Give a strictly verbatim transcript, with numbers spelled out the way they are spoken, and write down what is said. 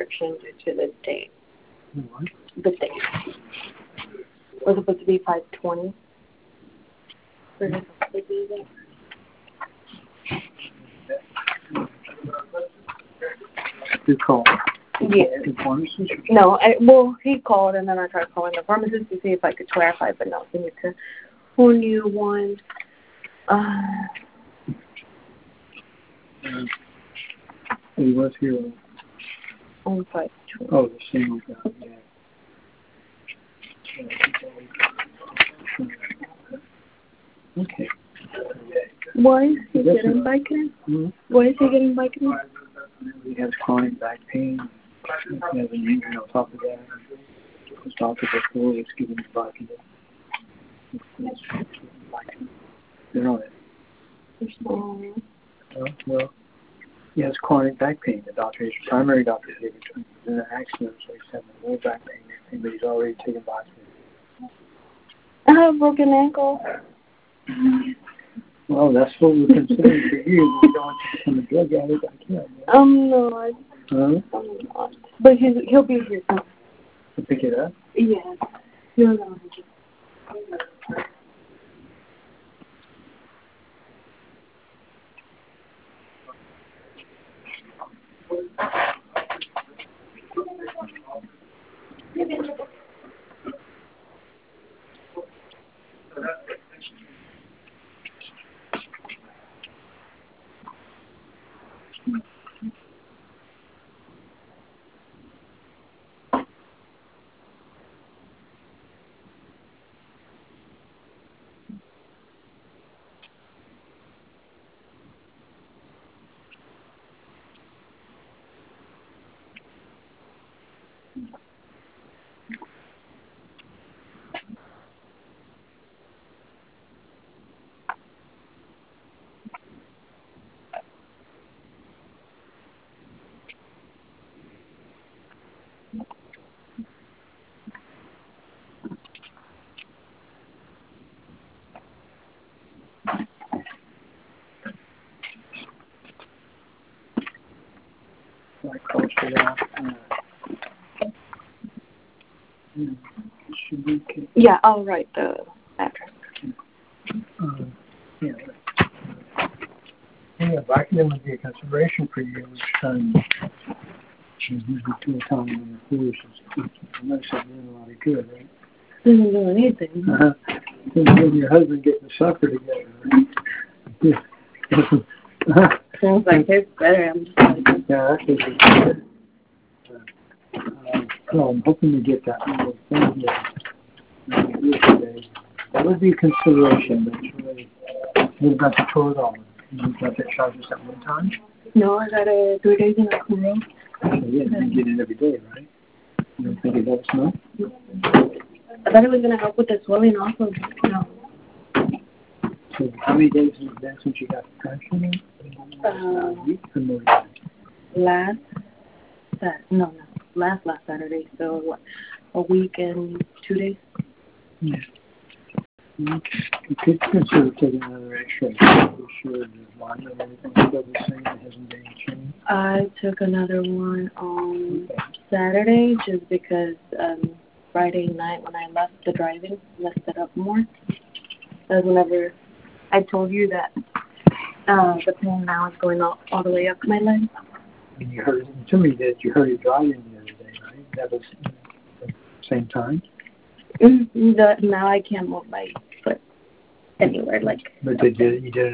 restriction due to the date. What? The date. Was it supposed to be five twenty? You called? Yeah. The pharmacist? No, I, well, he called, and then I tried calling the pharmacist to see if I could clarify, but no, he needs a whole new one. Uh, Uh, he was here. on five twenty. Oh, the single guy, yeah. Okay. Why is he That's getting right. Vicodin? Hmm? Why is he getting Vicodin? He has chronic back pain. He has an injury on top of that. His doctor before was giving him Vicodin. You know it. Oh. Uh, well, he has chronic back pain. The doctor, his primary doctor, gave it to him. He was in an accident, so he's having more back pain and everything, but he's already taken Vicodin. I have a broken ankle. Well, that's what we're considering for you. We don't want you to become a drug addict. I can't. I'm not. Huh? I'm not. But he's, he'll be here soon. To pick it up? Yeah. No, no. I called for that. Uh, hmm, should we get, Yeah, I'll write the address. uh, yeah. Yeah, Vicodin would be a consideration for you each time. She's usually two a time when the force is, unless it's doing a lot of good, right? Doesn't do anything. Uh-huh. You and your husband get to suffer together, right? Yeah. Uh-huh. Sounds like it's better. I'm just like, Yeah, that's what it's good. Uh, so I'm hoping to get that little thing here. That would be a consideration, but it's really, what about the Toradol? You got that charges at one time? no, I got it three days in a row. So yeah, you get it every day, right? You don't think it helps, no? I thought it was going to help with the swelling also. No. So how many days has it been since you got the traction? Uh, A week or more than last, Sat no, no, last, last Saturday. So what, a week and two days? yeah. Okay. You could consider taking another X-ray to be sure the line and everything is still the same. It hasn't been changed. I took another one on Okay. Saturday just because um, Friday night when I left the driving messed it up more. That's whenever I told you that uh, the pain now is going all, all the way up my leg. And you heard to me that you heard it driving the other day, right? That was at the same time? Mm-hmm. The, now I can't move my foot anywhere. Like. But did you, you did it